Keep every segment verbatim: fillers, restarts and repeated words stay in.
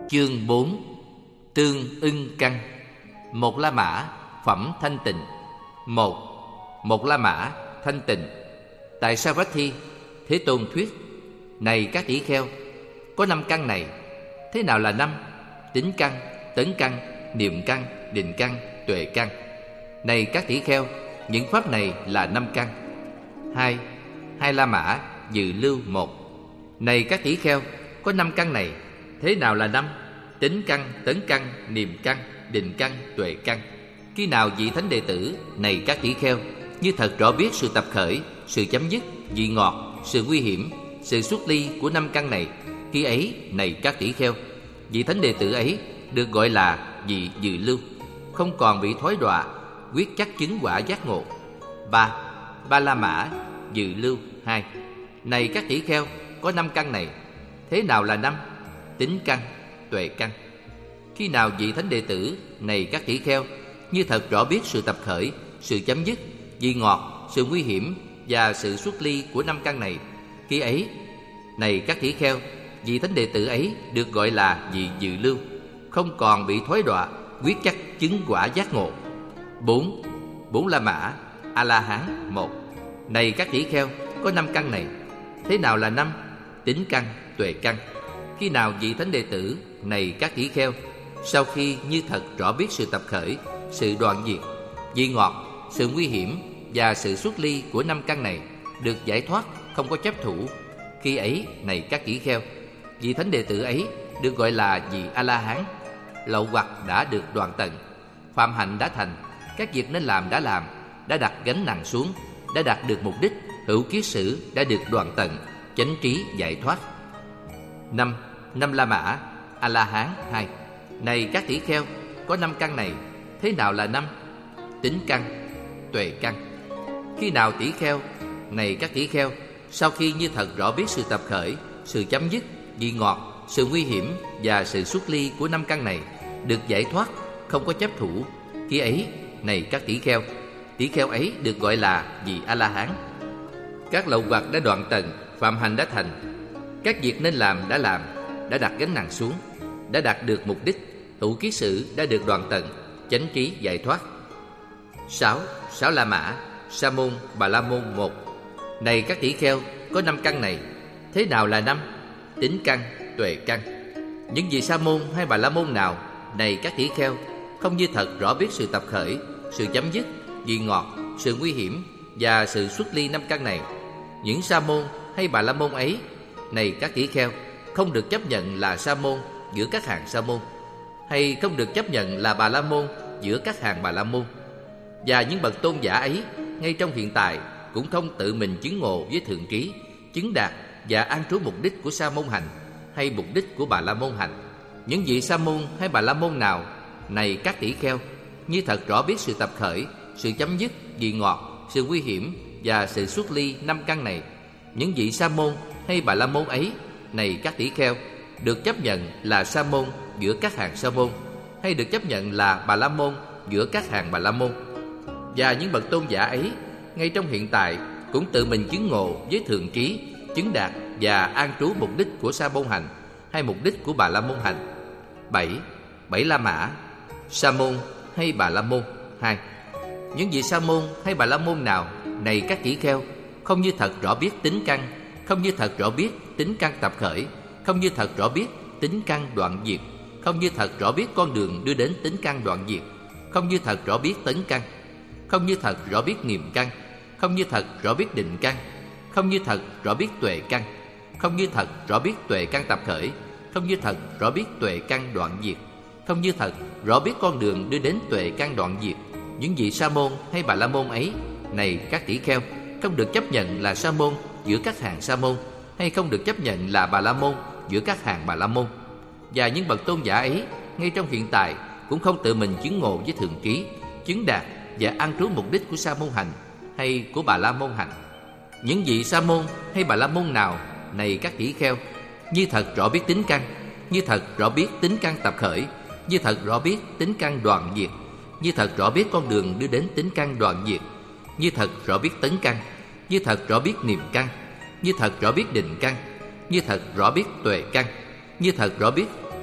Chương bốn. Tương ưng căn. Một La Mã, phẩm thanh tịnh. Một. Một La Mã, thanh tịnh. Tại Savatthi, Thế Tôn thuyết: Này các tỷ kheo, có năm căn này. Thế nào là năm? Tính căn, tấn căn, niệm căn, định căn, tuệ căn. Này các tỷ kheo, những pháp này là năm căn. Hai. Hai La Mã, dự lưu một. Này các tỷ kheo, có năm căn này. Thế nào là năm? Tính căn, tấn căn, niệm căn, định căn, tuệ căn. Khi nào vị thánh đệ tử, này các tỷ kheo, như thật rõ biết sự tập khởi, sự chấm dứt, vị ngọt, sự nguy hiểm, sự xuất ly của năm căn này, khi ấy, này các tỷ kheo, vị thánh đệ tử ấy được gọi là vị dự lưu, không còn bị thối đọa, quyết chắc chứng quả giác ngộ. Ba. Ba La Mã, dự lưu hai. Này các tỷ kheo, có năm căn này. Thế nào là năm? Tính căn, tuệ căn. Khi nào vị thánh đệ tử, này các tỷ kheo, như thật rõ biết sự tập khởi, sự chấm dứt, vị ngọt, sự nguy hiểm và sự xuất ly của năm căn này, khi ấy, này các tỷ kheo, vị thánh đệ tử ấy được gọi là vị dự lưu, không còn bị thối đọa, quyết chắc chứng quả giác ngộ. Bốn. Bốn La Mã, A La Hán một. Này các tỷ kheo, có năm căn này. Thế nào là năm? Tính căn, tuệ căn. Khi nào vị thánh đệ tử, này các tỷ kheo, sau khi như thật rõ biết sự tập khởi, sự đoạn diệt, vị ngọt, sự nguy hiểm và sự xuất ly của năm căn này, được giải thoát, không có chấp thủ, khi ấy, này các tỷ kheo, vị thánh đệ tử ấy được gọi là vị A La Hán. Lậu hoặc đã được đoạn tận, phạm hạnh đã thành, các việc nên làm đã làm, đã đặt gánh nặng xuống, đã đạt được mục đích, hữu kiết sử đã được đoạn tận, chánh trí giải thoát. Năm. Năm La Mã, A La Hán hai. Này các tỷ kheo, có năm căn này. Thế nào là năm? Tính căn, tuệ căn. Khi nào tỷ kheo, này các tỷ kheo, sau khi như thật rõ biết sự tập khởi, sự chấm dứt, vị ngọt, sự nguy hiểm và sự xuất ly của năm căn này, được giải thoát, không có chấp thủ, khi ấy, này các tỷ kheo, tỷ kheo ấy được gọi là vị A La Hán. Các lậu hoặc đã đoạn tận, phạm hạnh đã thành, các việc nên làm đã làm, đã đặt gánh nặng xuống, đã đạt được mục đích, hữu kiết sử đã được đoạn tận, chánh trí giải thoát. Sáu. Sáu La Mã, Sa môn, Bà La môn một. Này các tỷ kheo, có năm căn này. Thế nào là năm? Tính căn, tuệ căn. Những vị Sa môn hay Bà La môn nào, này các tỷ kheo, không như thật rõ biết sự tập khởi, sự chấm dứt, vị ngọt, sự nguy hiểm và sự xuất ly năm căn này, những Sa môn hay Bà La môn ấy, này các tỷ kheo, không được chấp nhận là Sa môn giữa các hàng Sa môn, hay không được chấp nhận là Bà La môn giữa các hàng Bà La môn. Và những bậc tôn giả ấy, ngay trong hiện tại, cũng không tự mình chứng ngộ với thượng trí, chứng đạt và an trú mục đích của Sa môn hành hay mục đích của Bà La môn hành. Những vị Sa môn hay Bà La môn nào, này các tỷ kheo, như thật rõ biết sự tập khởi, sự chấm dứt, vị ngọt, sự nguy hiểm và sự xuất ly năm căn này, những vị Sa môn hay Bà La môn ấy, này các tỷ kheo, được chấp nhận là Sa môn giữa các hàng Sa môn, hay được chấp nhận là Bà La môn giữa các hàng Bà La môn. Và những bậc tôn giả ấy, ngay trong hiện tại, cũng tự mình chứng ngộ với thượng trí, chứng đạt và an trú mục đích của Sa môn hành hay mục đích của Bà La môn hành. Bảy. Bảy La Mã, Sa môn hay Bà La môn hai. Những vị Sa môn hay Bà La môn nào, này các tỷ kheo, không như thật rõ biết tính căn, không như thật rõ biết tính căn tập khởi, không như thật rõ biết tính căn đoạn diệt, không như thật rõ biết con đường đưa đến tính căn đoạn diệt, không như thật rõ biết tấn căn, không như thật rõ biết niệm căn, không như thật rõ biết định căn, không như thật rõ biết tuệ căn, không như thật rõ biết tuệ căn tập khởi, không như thật rõ biết tuệ căn đoạn diệt, không như thật rõ biết con đường đưa đến tuệ căn đoạn diệt. Những vị Sa môn hay Bà La môn ấy, này các tỷ kheo, không được chấp nhận là Sa môn giữa các hàng Sa môn, hay không được chấp nhận là Bà La môn giữa các hàng Bà La môn. Và những bậc tôn giả ấy, ngay trong hiện tại, cũng không tự mình chứng ngộ với thượng trí, chứng đạt và an trú mục đích của Sa môn hành hay của Bà La môn hành. Những vị Sa môn hay Bà La môn nào, này các tỷ kheo, như thật rõ biết tính căn, như thật rõ biết tính căn tập khởi, như thật rõ biết tính căn đoạn diệt, như thật rõ biết con đường đưa đến tính căn đoạn diệt, như thật rõ biết tấn căn, như thật rõ biết niệm căn, như thật rõ biết định căn, như thật rõ biết tuệ căn, như thật rõ biết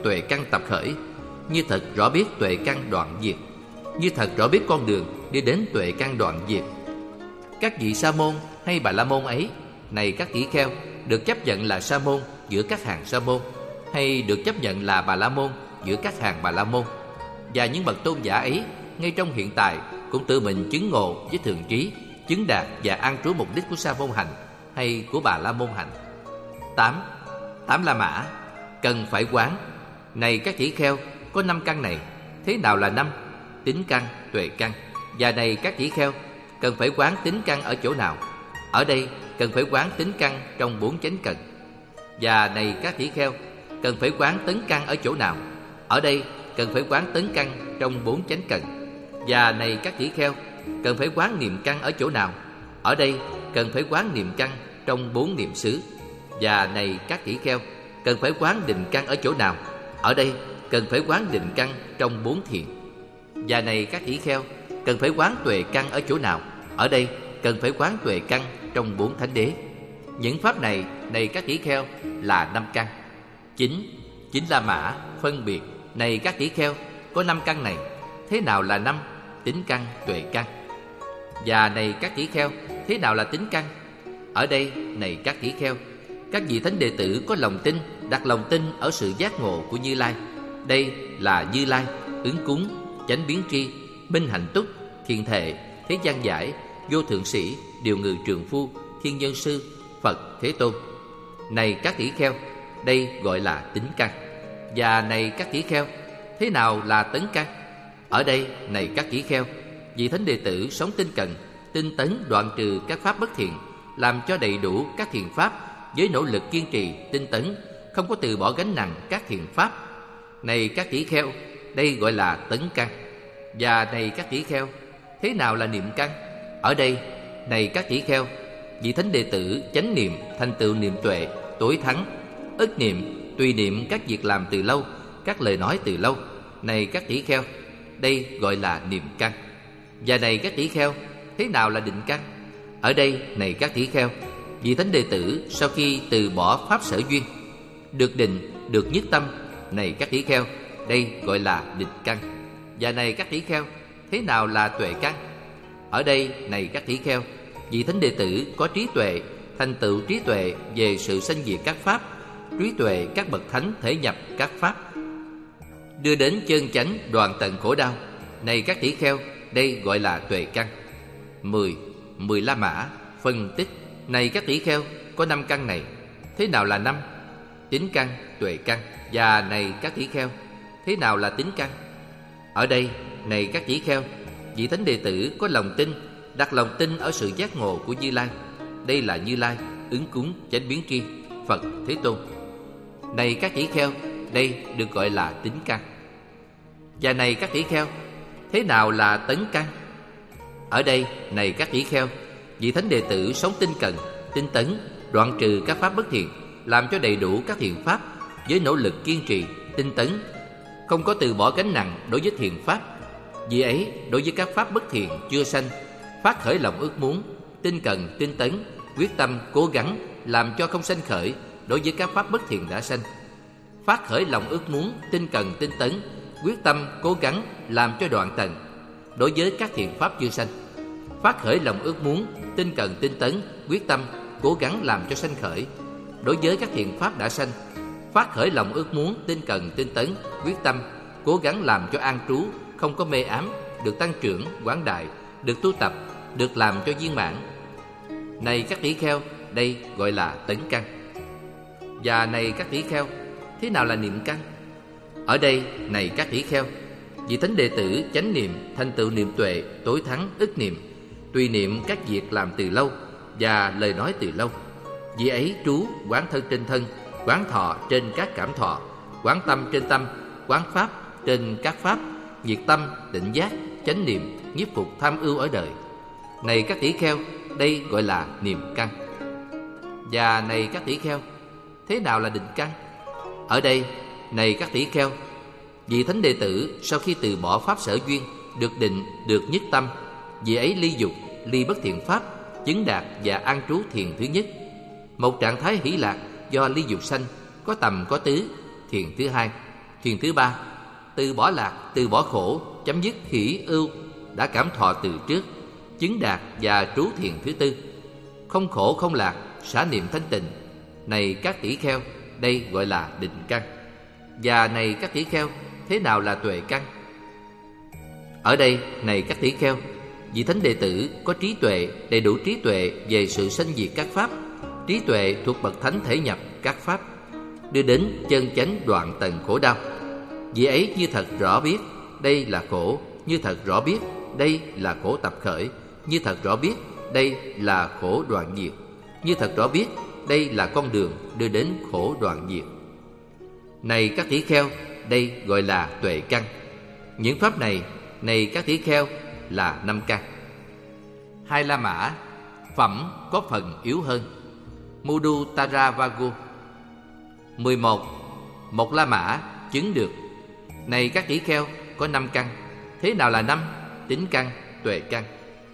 tuệ căn tập khởi, như thật rõ biết tuệ căn đoạn diệt, như thật rõ biết con đường đi đến tuệ căn đoạn diệt. Các vị sa môn hay bà la môn ấy, này các tỷ kheo, được chấp nhận là sa môn giữa các hàng sa môn, hay được chấp nhận là bà la môn giữa các hàng bà la môn. Và những bậc tôn giả ấy, ngay trong hiện tại cũng tự mình chứng ngộ với thường trí, chứng đạt và an trú mục đích của sa môn hành hay của bà la môn hành. Tám. Tám la mã cần phải quán. Này các tỷ kheo, có năm căn này. Thế nào là năm? Tính căn, tuệ căn. Và này các tỷ kheo, cần phải quán tính căn ở chỗ nào? Ở đây cần phải quán tính căn trong bốn chánh cần. Và này các tỷ kheo, cần phải quán tấn căn ở chỗ nào? Ở đây cần phải quán tấn căn trong bốn chánh cần. Và này các tỷ kheo, cần phải quán niệm căn ở chỗ nào? Ở đây cần phải quán niệm căn trong bốn niệm xứ. Và này các tỷ kheo, cần phải quán định căn ở chỗ nào? Ở đây cần phải quán định căn trong bốn thiện. Và này các tỷ kheo, cần phải quán tuệ căn ở chỗ nào? Ở đây cần phải quán tuệ căn trong bốn thánh đế. Những pháp này, này các tỷ kheo, là năm căn. Chín. Chín la mã phân biệt. Này các tỷ kheo, có năm căn này. Thế nào là năm? Tính căn, tuệ căn. Và này các tỷ kheo, thế nào là tính căn? Ở đây, này các tỷ kheo, các vị thánh đệ tử có lòng tin, đặt lòng tin ở sự giác ngộ của Như Lai. Đây là Như Lai, ứng cúng, chánh biến tri, minh hạnh túc, thiền thệ, thế gian giải, vô thượng sĩ, điều ngự trường phu, thiên nhân sư, Phật Thế Tôn. Này các tỷ kheo, đây gọi là tính căn. Và này các tỷ kheo, thế nào là tấn căn? Ở đây, này các tỷ kheo, vị thánh đệ tử sống tinh cần, tinh tấn đoạn trừ các pháp bất thiện, làm cho đầy đủ các thiện pháp với nỗ lực kiên trì, tinh tấn, không có từ bỏ gánh nặng các thiện pháp. Này các tỷ kheo, đây gọi là tấn căn. Và này các tỷ kheo, thế nào là niệm căn? Ở đây, này các tỷ kheo, vị thánh đệ tử chánh niệm, thành tựu niệm tuệ, tối thắng, ức niệm, tùy niệm các việc làm từ lâu, các lời nói từ lâu. Này các tỷ kheo, đây gọi là niệm căn. Và này các tỷ kheo, thế nào là định căn? Ở đây, này các tỷ kheo, vị thánh đệ tử sau khi từ bỏ pháp sở duyên, được định, được nhất tâm. Này các tỷ kheo, đây gọi là định căn. Và này các tỷ kheo, thế nào là tuệ căn? Ở đây, này các tỷ kheo, vị thánh đệ tử có trí tuệ, thành tựu trí tuệ về sự sanh diệt các pháp, trí tuệ các bậc thánh thể nhập các pháp, đưa đến chân chánh đoạn tận khổ đau. Này các tỷ kheo, đây gọi là tuệ căn. Mười. Mười la mã phân tích. Này các tỷ kheo, có năm căn này. Thế nào là năm? Tính căn, tuệ căn. Và này các tỷ kheo, thế nào là tính căn? Ở đây, này các tỷ kheo, vị thánh đệ tử có lòng tin, đặt lòng tin ở sự giác ngộ của Như Lai. Đây là Như Lai, ứng cúng, chánh biến tri, Phật Thế Tôn. Này các tỷ kheo, đây được gọi là tính căn. Và này các tỷ kheo, thế nào là tấn căn? Ở đây, này các tỷ kheo, vị thánh đệ tử sống tinh cần, tinh tấn, đoạn trừ các pháp bất thiện, làm cho đầy đủ các thiện pháp với nỗ lực kiên trì, tinh tấn, không có từ bỏ gánh nặng đối với thiện pháp. Vì ấy, đối với các pháp bất thiện chưa sanh, phát khởi lòng ước muốn, tinh cần, tinh tấn, quyết tâm, cố gắng làm cho không sanh khởi đối với các pháp bất thiện đã sanh. Phát khởi lòng ước muốn, tinh cần, tinh tấn, quyết tâm, cố gắng làm cho đoạn tận đối với các thiện pháp chưa sanh. Phát khởi lòng ước muốn, tinh cần, tinh tấn, quyết tâm, cố gắng làm cho sanh khởi đối với các thiện pháp đã sanh. Phát khởi lòng ước muốn, tinh cần, tinh tấn, quyết tâm, cố gắng làm cho an trú, không có mê ám, được tăng trưởng, quảng đại, được tu tập, được làm cho viên mãn. Này các tỷ kheo, đây gọi là tấn căn. Và này các tỷ kheo, thế nào là niệm căn? Ở đây, này các tỷ kheo, vị thánh đệ tử chánh niệm, thành tựu niệm tuệ, tối thắng, ức niệm, tùy niệm các việc làm từ lâu và lời nói từ lâu. Vì ấy trú quán thân trên thân, quán thọ trên các cảm thọ, quán tâm trên tâm, quán pháp trên các pháp, nhiệt tâm, định giác, chánh niệm, nhiếp phục tham ưu ở đời. Này các tỷ kheo, đây gọi là niệm căn. Và này các tỷ kheo, thế nào là định căn? Ở đây, này các tỷ kheo, vị thánh đệ tử sau khi từ bỏ pháp sở duyên, được định, được nhất tâm, vì ấy ly dục, ly bất thiện pháp, chứng đạt và an trú thiền thứ nhất. Một trạng thái hỷ lạc do ly dục sanh, có tầm có tứ, thiền thứ hai. Thiền thứ ba, từ bỏ lạc, từ bỏ khổ, chấm dứt hỷ ưu, đã cảm thọ từ trước, chứng đạt và trú thiền thứ tư. Không khổ không lạc, xả niệm thanh tịnh. Này các tỷ kheo, đây gọi là định căn. Và này các tỷ kheo, thế nào là tuệ căn? Ở đây, này các tỷ kheo, vị thánh đệ tử có trí tuệ, đầy đủ trí tuệ về sự sanh diệt các pháp, trí tuệ thuộc bậc thánh thể nhập các pháp, đưa đến chân chánh đoạn tận khổ đau. Vị ấy như thật rõ biết đây là khổ, như thật rõ biết đây là khổ tập khởi, như thật rõ biết đây là khổ đoạn diệt, như thật rõ biết đây là con đường đưa đến khổ đoạn diệt. Này các tỷ kheo, đây gọi là tuệ căn. Những pháp này, này các tỷ kheo, là năm căn. Hai La Mã, phẩm có phần yếu hơn. Mudutaravagu. Mười một. Một La Mã chứng được. Này các tỷ kheo, có năm căn. Thế nào là năm? Tính căn, tuệ căn.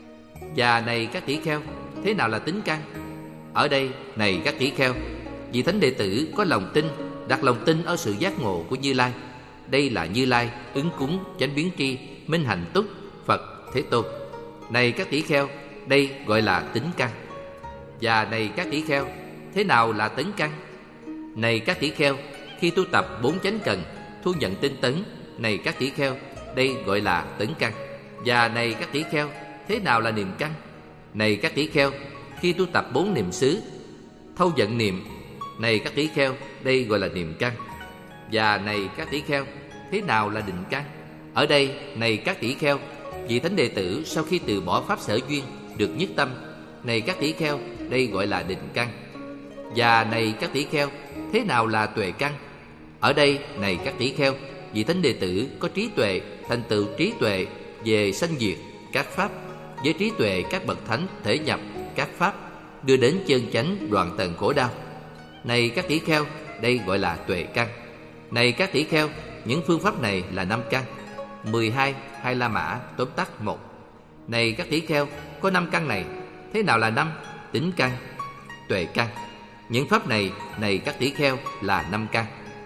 Và này các tỷ kheo, thế nào là tính căn? Ở đây, này các tỷ kheo, vị thánh đệ tử có lòng tin, đặt lòng tin ở sự giác ngộ của Như Lai. Đây là Như Lai, ứng cúng, chánh biến tri, minh hạnh túc, Phật, Thế Tôn. Này các tỷ kheo, đây gọi là tính căn. Và này các tỷ kheo, thế nào là tấn căn? Này các tỷ kheo, khi tu tập bốn chánh cần, thu nhận tinh tấn. Này các tỷ kheo, đây gọi là tấn căn. Và này các tỷ kheo, thế nào là niệm căn? Này các tỷ kheo, khi tu tập bốn niệm xứ, thâu vận niệm. Này các tỷ kheo, đây gọi là niệm căn. Và này các tỷ kheo, thế nào là định căn? Ở đây, này các tỷ kheo, vị thánh đệ tử sau khi từ bỏ pháp sở duyên được nhất tâm. Này các tỷ kheo, đây gọi là định căn. Và này các tỷ kheo, thế nào là tuệ căn? Ở đây, này các tỷ kheo, vị thánh đệ tử có trí tuệ, thành tựu trí tuệ về sanh diệt các pháp, với trí tuệ các bậc thánh thể nhập các pháp, đưa đến chân chánh đoạn tận khổ đau. Này các tỷ kheo, đây gọi là tuệ căn. Này các tỷ kheo, những phương pháp này là năm căn. Mười hai. Hai La Mã tóm tắt một. Này các tỷ kheo, có năm căn này. Thế nào là năm? Tính căn, tuệ căn. Những pháp này, này các tỷ kheo, là năm căn.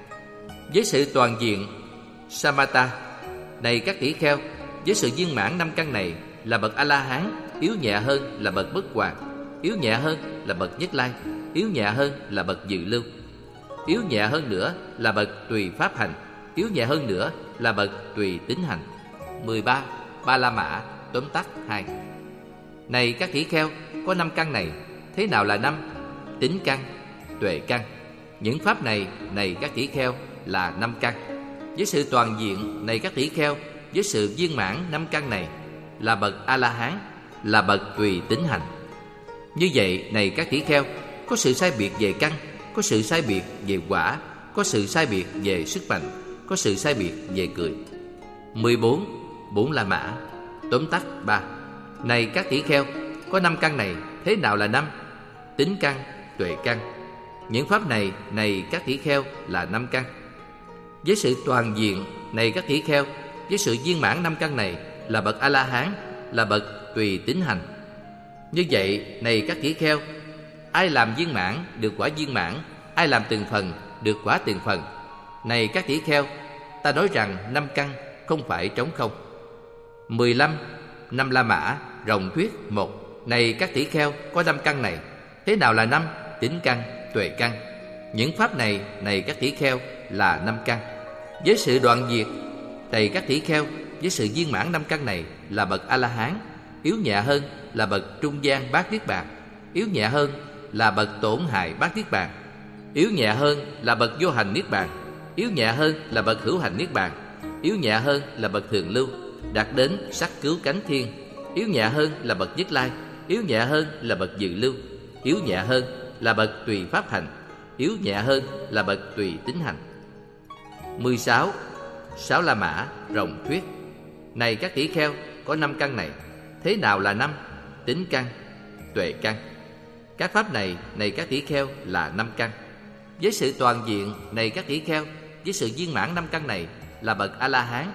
Với sự toàn diện Samatha. Này các tỷ kheo, với sự viên mãn năm căn này là bậc A-la-hán, yếu nhẹ hơn là bậc bất hoạt, yếu nhẹ hơn là bậc Nhất Lai, yếu nhẹ hơn là bậc Dự Lưu, yếu nhẹ hơn nữa là bậc Tùy Pháp Hành, yếu nhẹ hơn nữa là bậc Tùy Tính Hành. Mười ba. Ba La Mã tóm tắt hai. Này các tỷ kheo, có năm căn này. Thế nào là năm? Tính căn, tuệ căn. Những pháp này, này các tỷ kheo, là năm căn. Với sự toàn diện, này các tỷ kheo, với sự viên mãn năm căn này là bậc A-la-hán, là bậc Tùy Tính Hành. Như vậy, này các tỷ kheo, có sự sai biệt về căn, có sự sai biệt về quả, có sự sai biệt về sức mạnh, có sự sai biệt về cười. Mười bốn. Bốn La Mã tóm tắt ba. Này các tỷ kheo, có năm căn này. Thế nào là năm? Tính căn, tuệ căn. Những pháp này, này các tỷ kheo, là năm căn. Với sự toàn diện, này các tỷ kheo, với sự viên mãn năm căn này là bậc A-la-hán, là bậc Tùy Tính Hành. Như vậy, này các tỷ kheo, ai làm viên mãn được quả viên mãn, ai làm từng phần được quả từng phần. Này các tỷ kheo, ta nói rằng năm căn không phải trống không. Mười lăm. Năm La Mã rộng thuyết một. Này các tỷ kheo, có năm căn này. Thế nào là năm? Tính căn, tuệ căn. Những pháp này, này các tỷ kheo, là năm căn. Với sự đoạn diệt, này các tỷ kheo, với sự viên mãn năm căn này là bậc A-la-hán, yếu nhẹ hơn là bậc trung gian bát niết bàn, yếu nhẹ hơn là bậc tổn hại bát niết bàn, yếu nhẹ hơn là bậc vô hành niết bàn, yếu nhẹ hơn là bậc hữu hành niết bàn, yếu nhẹ hơn là bậc thường lưu, đạt đến sắc cứu cánh thiên, yếu nhẹ hơn là bậc Nhất Lai, yếu nhẹ hơn là bậc Dự Lưu, yếu nhẹ hơn là bậc Tùy Pháp Hành, yếu nhẹ hơn là bậc Tùy Tính Hành. Mười sáu. Sáu La Mã rộng thuyết. Này các tỷ kheo, có năm căn này. Thế nào là năm? Tính căn, tuệ căn. Các pháp này, này các tỷ kheo, là năm căn. Với sự toàn diện, này các tỷ kheo, với sự viên mãn năm căn này là bậc A-la-hán,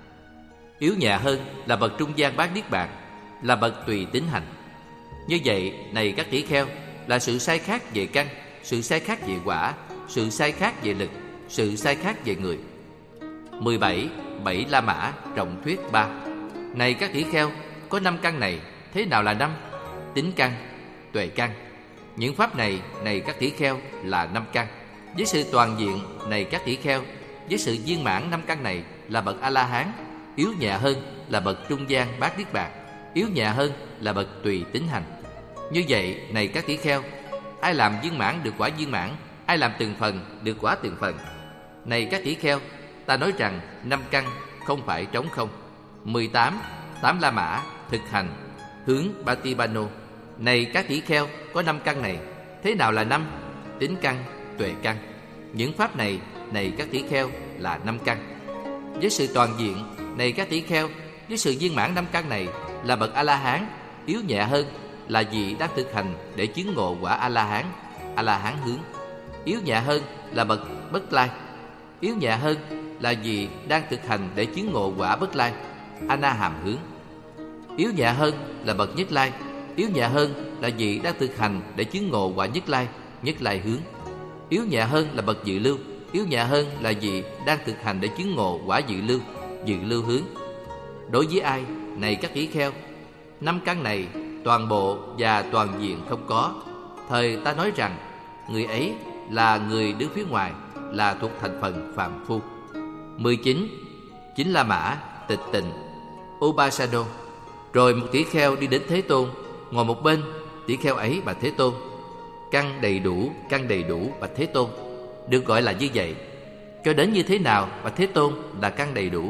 yếu nhẹ hơn là bậc trung gian bát niết bàn, là bậc Tùy Tính Hành. Như vậy, này các tỷ kheo, là sự sai khác về căn, sự sai khác về quả, sự sai khác về lực, sự sai khác về người. mười bảy. Bảy La Mã Trọng Thuyết ba. Này các tỷ kheo, có năm căn này, thế nào là năm? Tính căn, tuệ căn. Những pháp này, này các tỷ kheo, là năm căn. Với sự toàn diện, này các tỷ kheo, với sự viên mãn năm căn này là bậc A-la-hán. Yếu nhẹ hơn là bậc trung gian bát niết bàn. Yếu nhẹ hơn là bậc tùy tín hành. Như vậy, này các tỷ kheo, ai làm viên mãn được quả viên mãn, ai làm từng phần được quả từng phần. Này các tỷ kheo, ta nói rằng năm căn không phải trống không. mười tám. Tám La Mã thực hành hướng Patibano. Này các tỷ kheo, có năm căn này, thế nào là năm? Tính căn, tuệ căn. Những pháp này, này các tỷ kheo, là năm căn. Với sự toàn diện, này các tỷ kheo, với sự viên mãn năm căn này là bậc A-la-hán. Yếu nhẹ hơn là vị đang thực hành để chứng ngộ quả A-la-hán, A-la-hán hướng. Yếu nhẹ hơn là bậc Bất Lai. Yếu nhẹ hơn là vị đang thực hành để chứng ngộ quả Bất Lai, A-na-hàm hướng. Yếu nhẹ hơn là bậc Nhất Lai. Yếu nhẹ hơn là vị đang thực hành để chứng ngộ quả Nhất Lai, Nhất Lai hướng. Yếu nhẹ hơn là bậc Dự Lưu. Yếu nhẹ hơn là vị đang thực hành để chứng ngộ quả Dự Lưu, Dự Lưu hướng. Đối với ai, này các tỷ kheo, năm căn này toàn bộ và toàn diện không có, thời ta nói rằng người ấy là người đứng phía ngoài, là thuộc thành phần phàm phu. mười chín. Chính La Mã tịch tịnh Upasano. Rồi một tỷ kheo đi đến Thế Tôn, ngồi một bên. Tỷ kheo ấy bạch Thế Tôn: căn đầy đủ, căn đầy đủ bạch Thế Tôn. Được gọi là như vậy. Cho đến như thế nào bạch Thế Tôn là căn đầy đủ?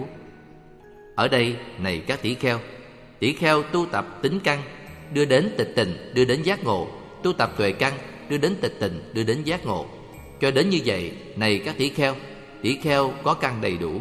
Ở đây, này các tỷ kheo, tỷ kheo tu tập tính căn đưa đến tịch tịnh, đưa đến giác ngộ. Tu tập tuệ căn đưa đến tịch tịnh, đưa đến giác ngộ. Cho đến như vậy, này các tỷ kheo, tỷ kheo có căn đầy đủ.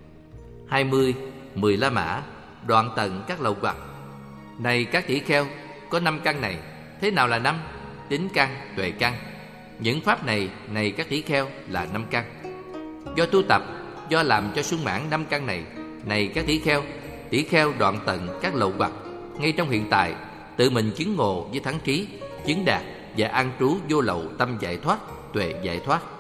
hai mươi. Mười La Mã đoạn tận các lậu hoặc. Này các tỷ kheo, có năm căn này, thế nào là năm? Tính căn, tuệ căn. Những pháp này, này các tỷ kheo, là năm căn. Do tu tập, do làm cho sung mãn năm căn này, này các tỷ kheo, tỷ kheo đoạn tận các lậu hoặc, ngay trong hiện tại, tự mình chứng ngộ với thắng trí, chứng đạt và an trú vô lậu tâm giải thoát, tuệ giải thoát.